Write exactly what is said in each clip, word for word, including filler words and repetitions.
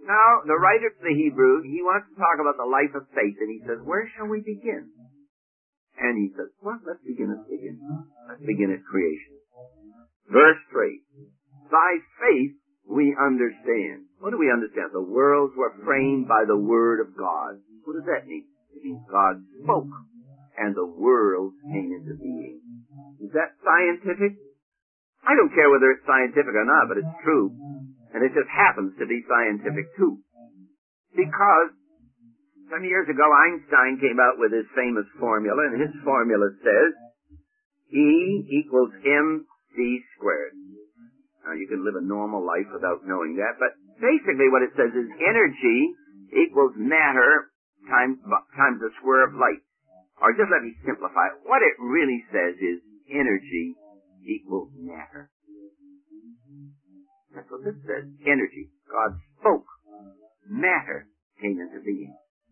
Now, the writer to the Hebrew, he wants to talk about the life of faith, and he says, where shall we begin? And he says, well, let's begin at the beginning. Let's begin at creation. Verse three. By faith we understand. What do we understand? The worlds were framed by the word of God. What does that mean? It means God spoke, and the world came into being. Is that scientific? I don't care whether it's scientific or not, but it's true. And it just happens to be scientific too. Because some years ago Einstein came out with his famous formula, and his formula says E equals mc squared. Now you can live a normal life without knowing that, but basically what it says is energy equals matter times, times the square of light. Or just let me simplify it. What it really says is energy equals matter. That's what this says. Energy. God spoke. Matter came into being.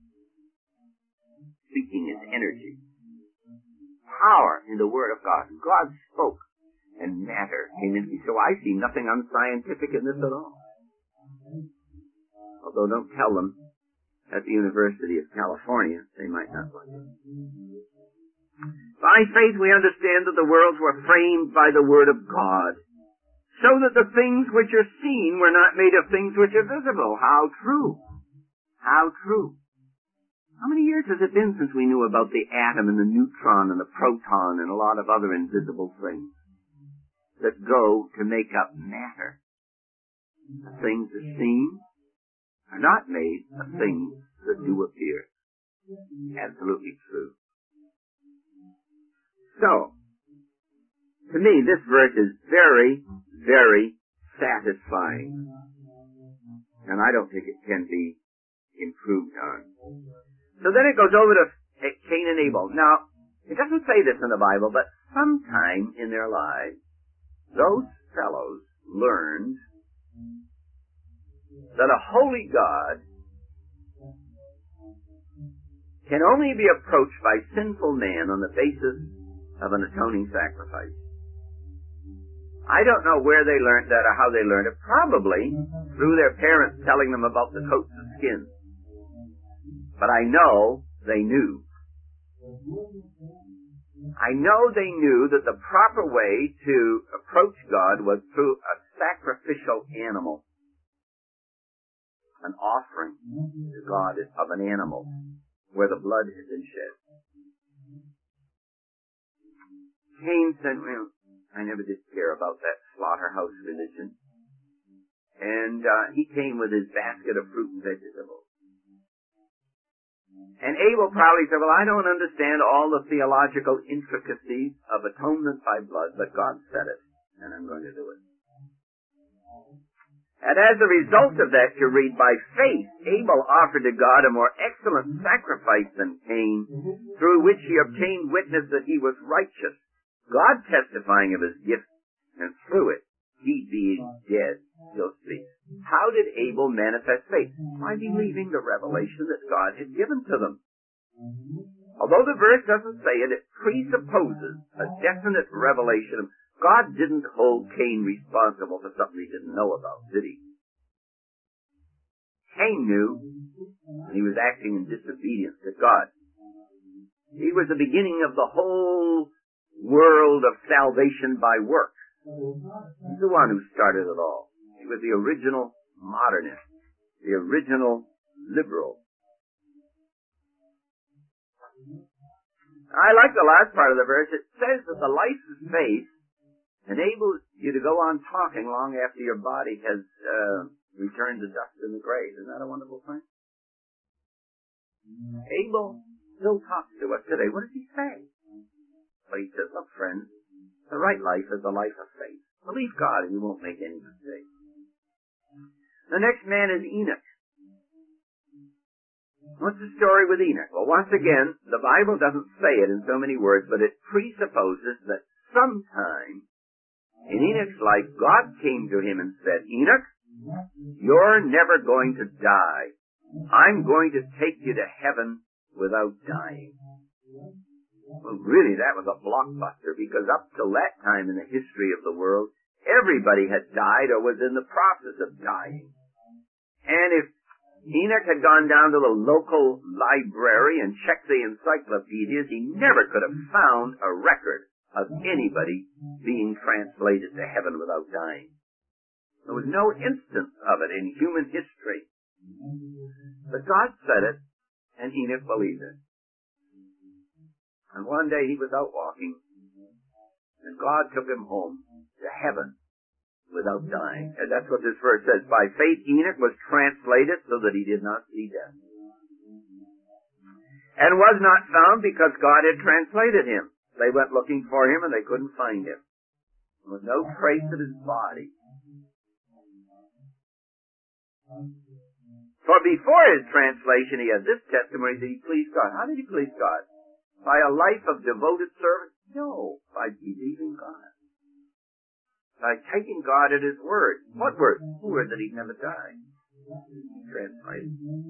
Speaking is energy. Power in the Word of God. God spoke, and matter came into being. So I see nothing unscientific in this at all. Although don't tell them at the University of California, they might not like it. By faith we understand that the worlds were framed by the Word of God, so that the things which are seen were not made of things which are visible. How true! How true! How many years has it been since we knew about the atom and the neutron and the proton and a lot of other invisible things that go to make up matter? The things that are seen are not made of things that do appear. Absolutely true. So, to me, this verse is very, very satisfying. And I don't think it can be improved on. So then it goes over to Cain and Abel. Now, it doesn't say this in the Bible, but sometime in their lives, those fellows learned that a holy God can only be approached by sinful man on the basis of an atoning sacrifice. I don't know where they learned that or how they learned it. Probably through their parents telling them about the coats of skin. But I know they knew. I know they knew that the proper way to approach God was through a sacrificial animal. An offering to God of an animal where the blood had been shed. Cain said, well, I never did care about that slaughterhouse religion. And uh, he came with his basket of fruit and vegetables. And Abel probably said, well, I don't understand all the theological intricacies of atonement by blood, but God said it, and I'm going to do it. And as a result of that, you read, by faith, Abel offered to God a more excellent sacrifice than Cain, through which he obtained witness that he was righteous, God testifying of his gift, and through it, he being dead still speaks. How did Abel manifest faith? By believing the revelation that God had given to them. Although the verse doesn't say it, it presupposes a definite revelation. God didn't hold Cain responsible for something he didn't know about, did he? Cain knew, and he was acting in disobedience to God. He was the beginning of the whole world of salvation by works. He's the one who started it all. He was the original modernist, the original liberal. I like the last part of the verse. It says that the life of faith enables you to go on talking long after your body has uh, returned to dust in the grave. Isn't that a wonderful thing? Abel still talks to us today. What does he say? Well, he says, look, friends, the right life is the life of faith. Believe God and you won't make any mistakes. The next man is Enoch. What's the story with Enoch? Well, once again, the Bible doesn't say it in so many words, but it presupposes that sometime in Enoch's life, God came to him and said, Enoch, you're never going to die. I'm going to take you to heaven without dying. Well, really, that was a blockbuster, because up till that time in the history of the world, everybody had died or was in the process of dying. And if Enoch had gone down to the local library and checked the encyclopedias. He never could have found a record of anybody being translated to heaven without dying. There was no instance of it in human history. But God said it, and Enoch believed it. And one day he was out walking, and God took him home to heaven without dying. And that's what this verse says. By faith Enoch was translated so that he did not see death. And was not found because God had translated him. They went looking for him and they couldn't find him. There was no trace of his body. For before his translation he had this testimony that he pleased God. How did he please God? By a life of devoted service? No, by believing God. By taking God at his word. What word? The word that he'd never died. Translated.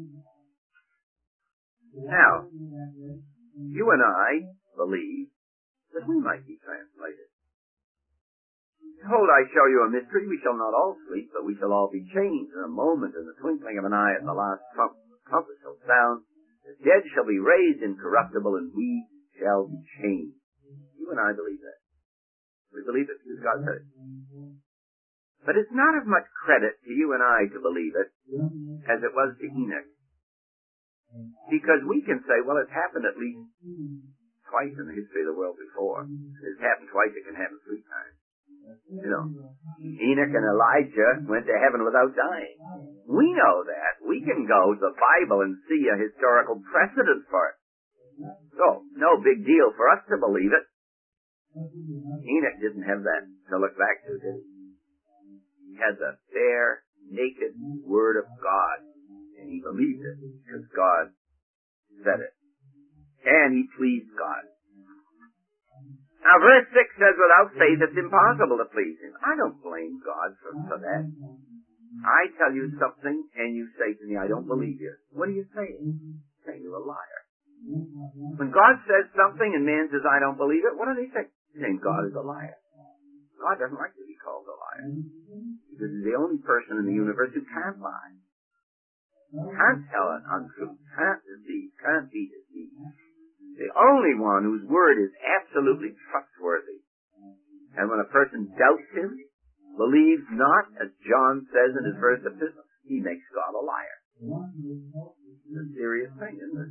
Now, you and I believe that we might be translated. Behold, I show you a mystery. We shall not all sleep, but we shall all be changed in a moment, in the twinkling of an eye, at the last trump. The trumpet shall sound. The dead shall be raised incorruptible, and we shall be changed. You and I believe that. We believe it because God said it. But it's not of much credit to you and I to believe it as it was to Enoch. Because we can say, well, it's happened at least twice in the history of the world before. If it's happened twice, it can happen three times. You know, Enoch and Elijah went to heaven without dying. We know that. We can go to the Bible and see a historical precedent for it. So, no big deal for us to believe it. Enoch didn't have that to look back to, did he? He had the bare, naked Word of God, and he believed it because God said it. And he pleased God. Now, verse six says, without faith it's impossible to please him. I don't blame God for, for that. I tell you something, and you say to me, I don't believe you. What are you saying? You're saying you're a liar. When God says something and man says, I don't believe it, what do they say? Saying God is a liar. God doesn't like to be called a liar. Because he's the only person in the universe who can't lie. Can't tell an untruth. Can't deceive. Can't be deceived. The only one whose word is absolutely trustworthy. And when a person doubts him, believes not, as John says in his first epistle, he makes God a liar. It's a serious thing, isn't it?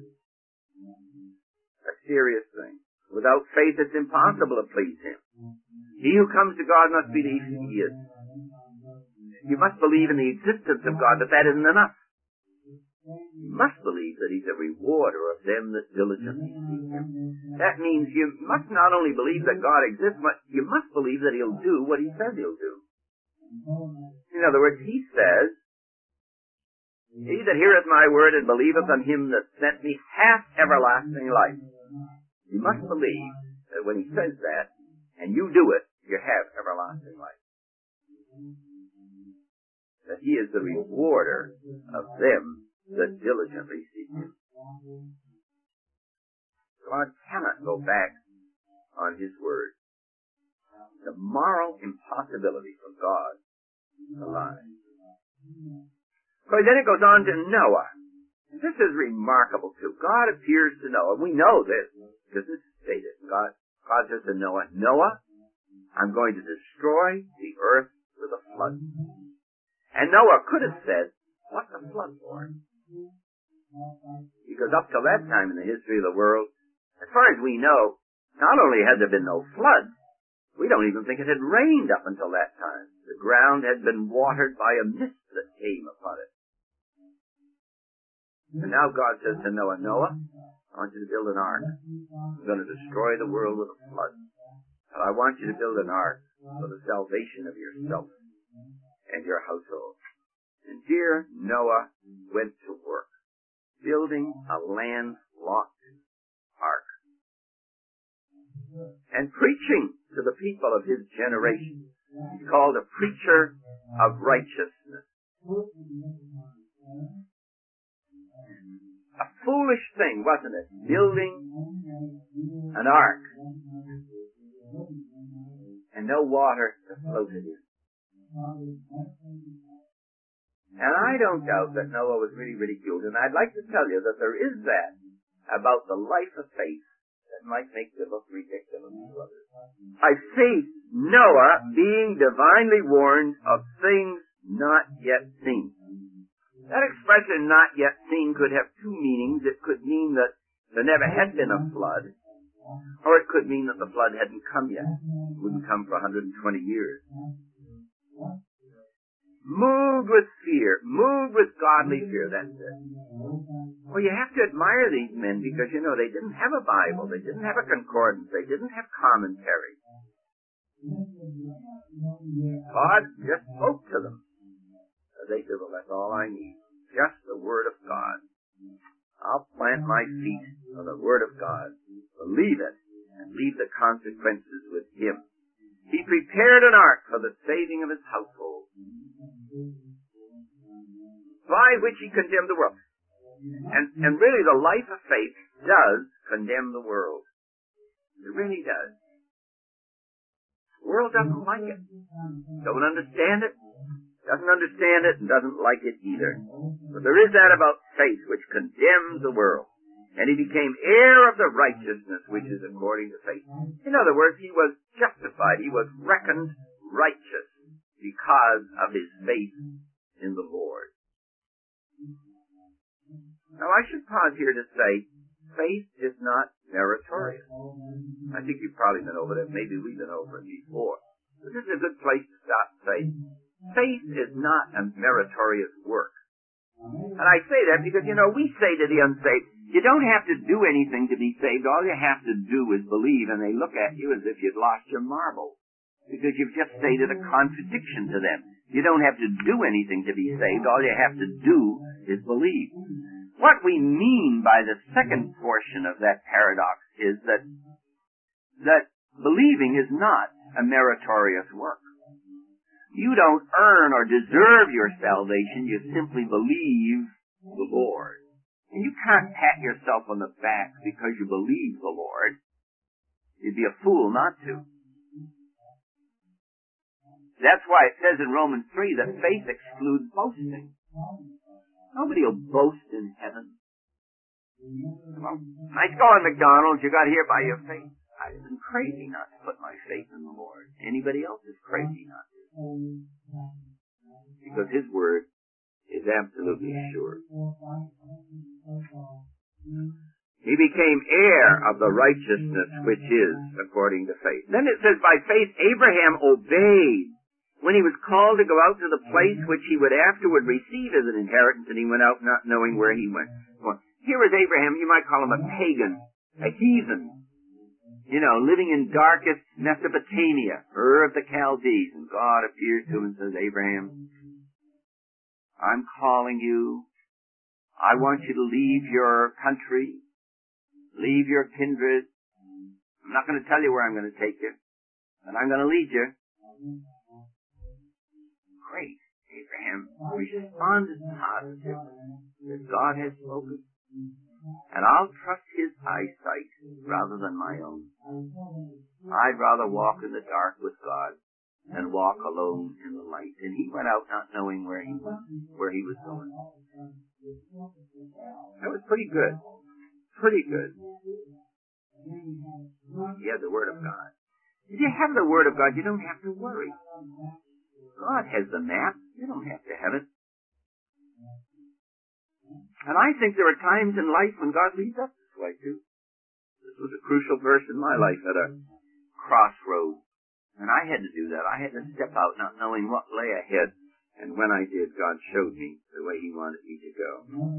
A serious thing. Without faith it's impossible to please him. He who comes to God must believe he is. You must believe in the existence of God, but that isn't enough. You must believe that he's a rewarder of them that diligently seek him. That means you must not only believe that God exists, but you must believe that he'll do what he says he'll do. In other words, he says, he that heareth my word and believeth on him that sent me hath everlasting life. You must believe that when he says that, and you do it, you have everlasting life. That he is the rewarder of them that diligently seek him. God cannot go back on his word. The moral impossibility for God to lie. So then it goes on to Noah. This is remarkable too. God appears to Noah. We know this because this is stated. God, God says to Noah, Noah, I'm going to destroy the earth with a flood. And Noah could have said, what's a flood for? Because up till that time in the history of the world, as far as we know, not only had there been no flood, we don't even think it had rained up until that time. The ground had been watered by a mist that came upon it. And now God says to Noah, Noah, I want you to build an ark. I'm going to destroy the world with a flood. But I want you to build an ark for the salvation of yourself and your household. And dear Noah went to work, building a landlocked ark. And preaching to the people of his generation. He's called a preacher of righteousness. A foolish thing, wasn't it? Building an ark and no water to float it in. And I don't doubt that Noah was really ridiculed. And I'd like to tell you that there is that about the life of faith that might make you look ridiculous to others. I see Noah being divinely warned of things not yet seen. That expression, not yet seen, could have two meanings. It could mean that there never had been a flood, or it could mean that the flood hadn't come yet. It wouldn't come for one hundred twenty years. Moved with fear, moved with godly fear, that's it. Well, you have to admire these men because, you know, they didn't have a Bible, they didn't have a concordance, they didn't have commentary. God just spoke to them. They said, well, that's all I need. Just the Word of God. I'll plant my feet on the Word of God, believe it, and leave the consequences with Him. He prepared an ark for the saving of His household, by which He condemned the world. And, and really the life of faith does condemn the world. It really does. The world doesn't like it. Don't understand it. Doesn't understand it and doesn't like it either. But there is that about faith which condemns the world. And he became heir of the righteousness which is according to faith. In other words, he was justified. He was reckoned righteous because of his faith in the Lord. Now I should pause here to say, faith is not meritorious. I think you've probably been over that. Maybe we've been over it before. But this is a good place to stop and say, faith is not a meritorious work. And I say that because, you know, we say to the unsaved, you don't have to do anything to be saved. All you have to do is believe, and they look at you as if you'd lost your marbles, because you've just stated a contradiction to them. You don't have to do anything to be saved. All you have to do is believe. What we mean by the second portion of that paradox is that, that believing is not a meritorious work. You don't earn or deserve your salvation. You simply believe the Lord. And you can't pat yourself on the back because you believe the Lord. You'd be a fool not to. That's why it says in Romans three that faith excludes boasting. Nobody will boast in heaven. Well, nice going, McDonald's. You got here by your faith. I've been crazy not to put my faith in the Lord. Anybody else is crazy not to. Because His Word is absolutely sure. He became heir of the righteousness which is according to faith. Then it says, by faith Abraham obeyed when he was called to go out to the place which he would afterward receive as an inheritance, and he went out not knowing where he went. Well, here is Abraham, you might call him a pagan, a heathen, you know, living in darkest Mesopotamia, Ur of the Chaldees, and God appears to him and says, Abraham, I'm calling you. I want you to leave your country, leave your kindred. I'm not going to tell you where I'm going to take you, but I'm going to lead you. Great. Abraham responded positively that God has spoken, and I'll trust His eyesight rather than my own. I'd rather walk in the dark with God than walk alone in the light. And he went out not knowing where he was, where he was going. That was pretty good. Pretty good. He had the Word of God. If you have the Word of God, you don't have to worry. God has the map. You don't have to have it. And I think there are times in life when God leads us this way too. This was a crucial verse in my life at a crossroads. And I had to do that. I had to step out not knowing what lay ahead. And when I did, God showed me the way He wanted me to go.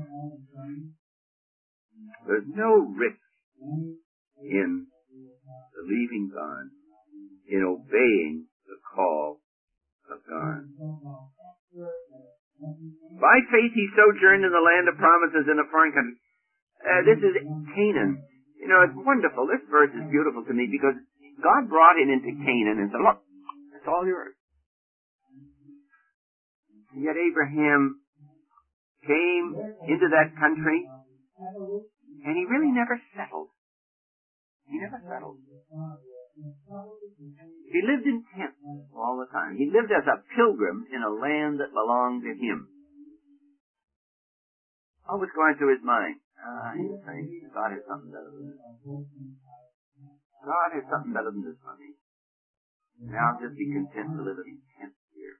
There's no risk in believing God, in obeying the call of God. By faith he sojourned in the land of promises in a foreign country. Uh, this is Canaan. You know, it's wonderful. This verse is beautiful to me because God brought him into Canaan and said, look, it's all yours. And yet Abraham came into that country and he really never settled. He never settled. He lived in tents all the time. He lived as a pilgrim in a land that belonged to him. What was going through his mind? Ah, he was saying, God has something better than this. God has something better than this for me. Now I'll just be content to live in tent here.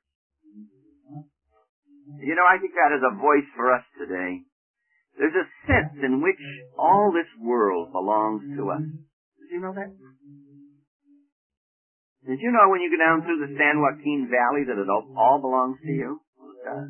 You know, I think that is a voice for us today. There's a sense in which all this world belongs to us. Did you know that? Did you know when you go down through the San Joaquin Valley that it all belongs to you? Well, it does.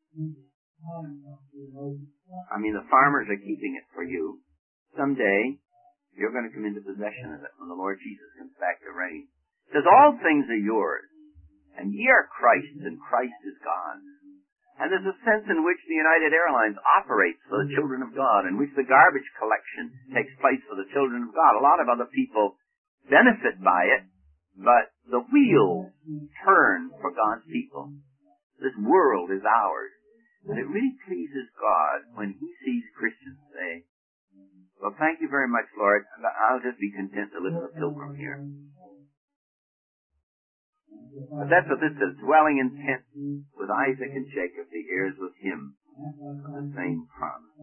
I mean, the farmers are keeping it for you. Someday, you're going to come into possession of it when the Lord Jesus comes back to reign. It says, all things are yours, and ye are Christ's, and Christ is God's. And there's a sense in which the United Airlines operates for the children of God, in which the garbage collection takes place for the children of God. A lot of other people benefit by it, but the wheels turn for God's people. This world is ours. And it really pleases God when He sees Christians say, well, thank you very much, Lord. I'll just be content to live as a pilgrim here. But that's what this says, dwelling in tents with Isaac and Jacob, the heirs with him of the same promise.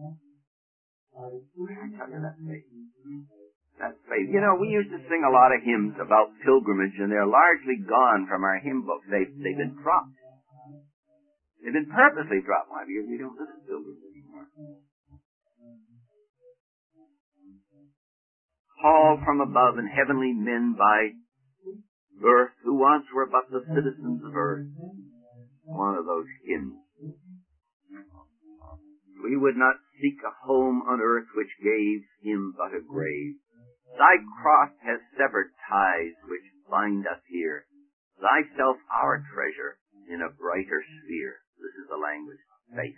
I tell you, that's faith. That's faith. You know, we used to sing a lot of hymns about pilgrimage, and they're largely gone from our hymn books. They've, they've been dropped. They've been purposely dropped, my dear. We don't listen to pilgrims anymore. Called from above and heavenly men by birth, who once were but the citizens of earth. One of those hymns. We would not seek a home on earth which gave him but a grave. Thy cross has severed ties which bind us here. Thyself our treasure in a brighter sphere. This is the language of faith.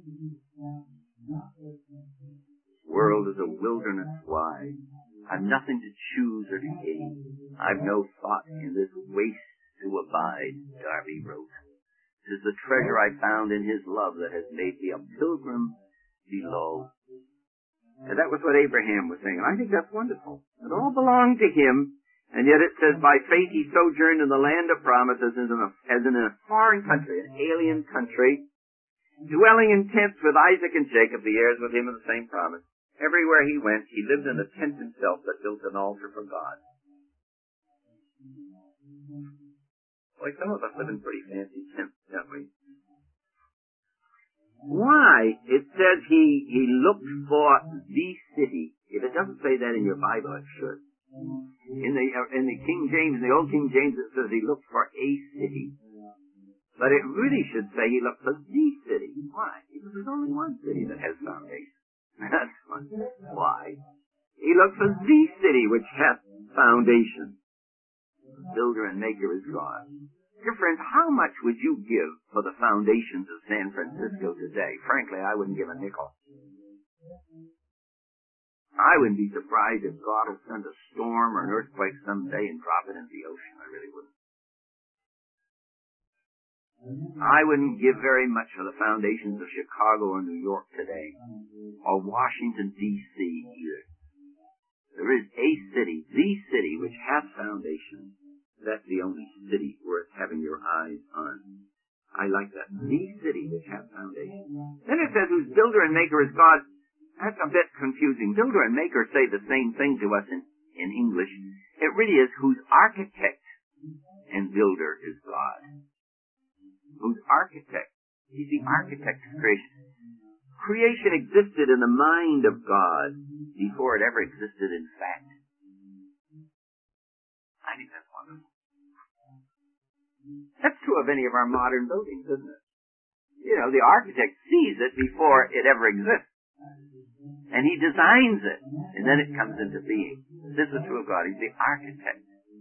This world is a wilderness wide. I've nothing to choose or to gain. I've no thought in this waste to abide, Darby wrote. 'Tis the treasure I found in his love that has made me a pilgrim below. And that was what Abraham was saying. And I think that's wonderful. It all belonged to him. And yet it says, by faith he sojourned in the land of promises as in a, as in a foreign country, an alien country, dwelling in tents with Isaac and Jacob, the heirs with him of the same promise. Everywhere he went, he lived in a tent himself that built an altar for God. Boy, some of us live in pretty fancy tents, don't we? Why? It says he, he looked for the city. If it doesn't say that in your Bible, it should. In the, uh, in the King James, in the Old King James, it says he looked for a city. But it really should say he looked for the city. Why? Because there's only one city that has foundation. That's one. Why? He looked for the city which hath foundation. The builder and maker is God. Dear friends, how much would you give for the foundations of San Francisco today? Frankly, I wouldn't give a nickel. I wouldn't be surprised if God will send a storm or an earthquake someday and drop it into the ocean. I really wouldn't. I wouldn't give very much for the foundations of Chicago or New York today, or Washington, D C either. There is a city, the city, which has foundations. That's the only city worth having your eyes on. I like that. The city which has foundations. Then it says, whose builder and maker is God. That's a bit confusing. Builder and maker say the same thing to us in, in English. It really is whose architect and builder is God. Whose architect. He's the architect of creation. Creation existed in the mind of God before it ever existed in fact. I think that's wonderful. That's true of any of our modern buildings, isn't it? You know, the architect sees it before it ever exists. And he designs it, and then it comes into being. This is true of God. He's the architect.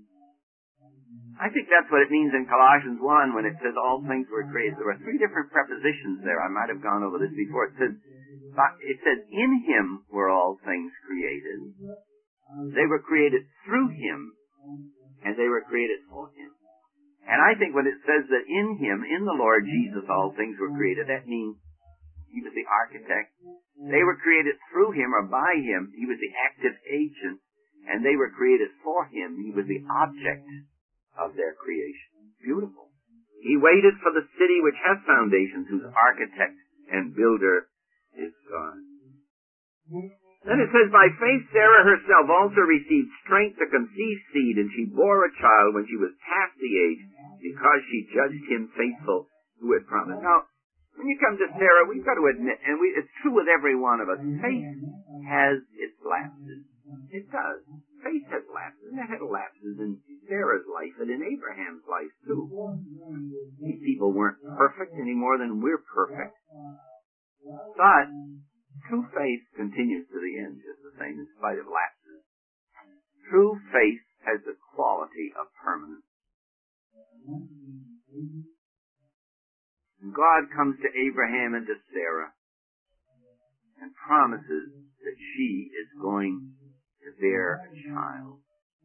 I think that's what it means in Colossians one when it says all things were created. There are three different prepositions there. I might have gone over this before. It says, it says, in him were all things created. They were created through him, and they were created for him. And I think when it says that in him, in the Lord Jesus, all things were created, that means he was the architect. They were created through him or by him. He was the active agent, and they were created for him. He was the object of their creation. Beautiful. He waited for the city which has foundations, whose architect and builder is God. Then it says, by faith Sarah herself also received strength to conceive seed, and she bore a child when she was past the age, because she judged him faithful who had promised. Now, when you come to Sarah, we've got to admit, and we, it's true with every one of us, faith has its lapses. It does. Faith has lapses, and it had lapses in Sarah's life and in Abraham's life, too. These people weren't perfect any more than we're perfect. But true faith continues to the end just the same in spite of lapses. True faith has the quality of permanence. And God comes to Abraham and to Sarah and promises that she is going to bear a child.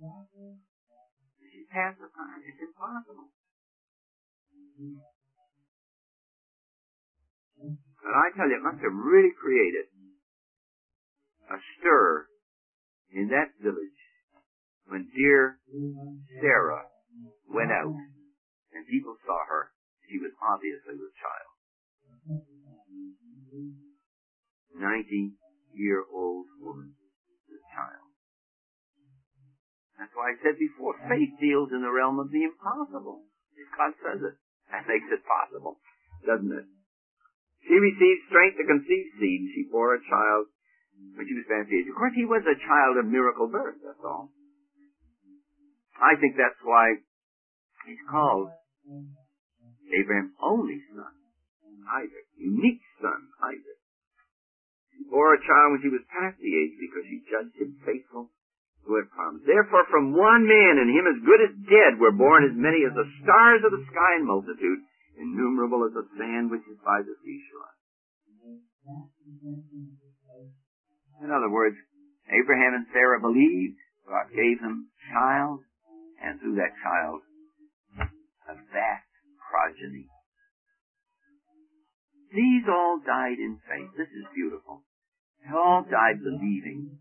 She passed the time. It's impossible. But I tell you, it must have really created a stir in that village when dear Sarah went out and people saw her. She was obviously with child. Ninety-year-old woman with child. That's why I said before, faith deals in the realm of the impossible. If God says it, that makes it possible, doesn't it? She received strength to conceive seed. She bore a child when she was past the age. Of course, he was a child of miracle birth, that's all. I think that's why he's called Abraham's only son, Isaac, unique son, Isaac. She bore a child when she was past the age because she judged him faithful who had promised. Therefore, from one man, and him as good as dead, were born as many as the stars of the sky in multitude, innumerable as the sand which is by the seashore. In other words, Abraham and Sarah believed, God gave them a child, and through that child, a vast progeny. These all died in faith. This is beautiful. They all died believing.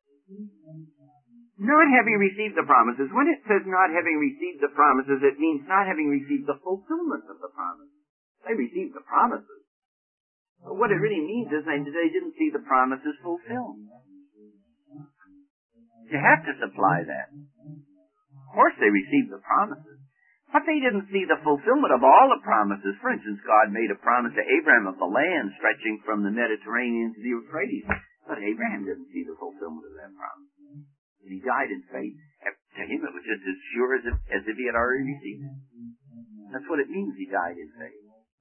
Not having received the promises. When it says not having received the promises, it means not having received the fulfillment of the promise. They received the promises. But what it really means is they didn't see the promises fulfilled. You have to supply that. Of course they received the promises. But they didn't see the fulfillment of all the promises. For instance, God made a promise to Abraham of the land stretching from the Mediterranean to the Euphrates. But Abraham didn't see the fulfillment of that promise. And he died in faith. To him it was just as sure as if, as if he had already received it. That's what it means, he died in faith.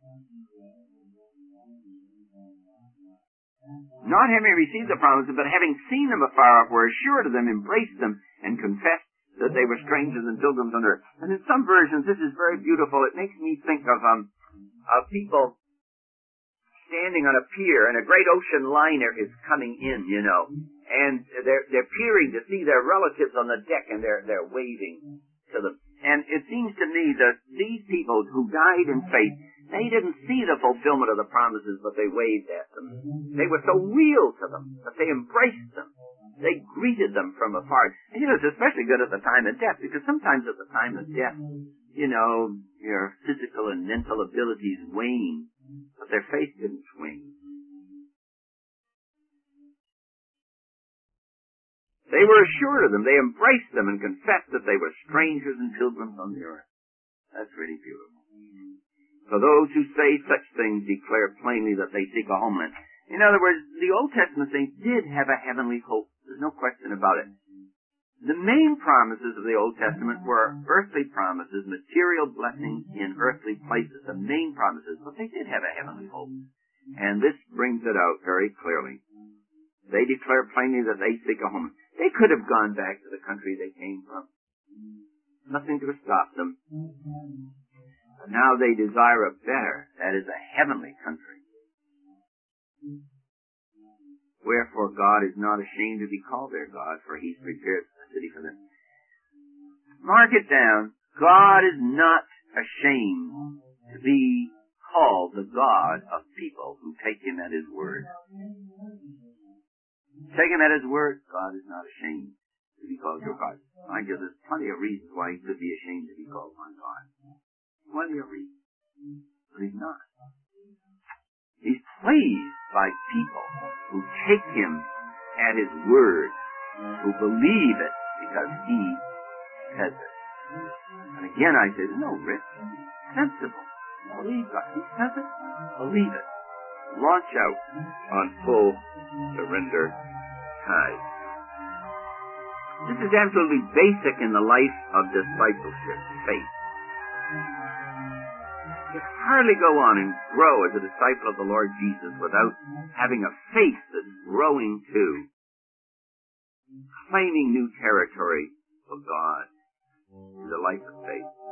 Not having received the promises, but having seen them afar off, were assured of them, embraced them, and confessed that they were strangers and pilgrims on earth. And in some versions, this is very beautiful. It makes me think of um of people standing on a pier, and a great ocean liner is coming in, you know, and they're they're peering to see their relatives on the deck, and they're they're waving to them. And it seems to me that these people who died in faith, they didn't see the fulfillment of the promises, but they waved at them. They were so real to them that they embraced them. They greeted them from afar. And, you know, it's especially good at the time of death, because sometimes at the time of death, you know, your physical and mental abilities wane, but their faith didn't wane. They were assured of them. They embraced them and confessed that they were strangers and pilgrims on the earth. That's really beautiful. So those who say such things declare plainly that they seek a homeland. In other words, the Old Testament saints did have a heavenly hope. There's no question about it. The main promises of the Old Testament were earthly promises, material blessings in earthly places, the main promises, but they did have a heavenly hope. And this brings it out very clearly. They declare plainly that they seek a home. They could have gone back to the country they came from. Nothing could have stopped them. But now they desire a better, that is a heavenly country. Wherefore God is not ashamed to be called their God, for he's prepared a city for them. Mark it down. God is not ashamed to be called the God of people who take him at his word. Take him at his word, God is not ashamed to be called your God. Mind you, there's plenty of reasons why he could be ashamed to be called my God. Plenty of reasons. But he's not. He's pleased by people who take him at his word, who believe it because he says it. And again I say, no, Rick, sensible. Believe God. He says it, believe it. Launch out on full surrender tide. This is absolutely basic in the life of discipleship, faith. You can hardly go on and grow as a disciple of the Lord Jesus without having a faith that's growing too, claiming new territory of God in the life of faith.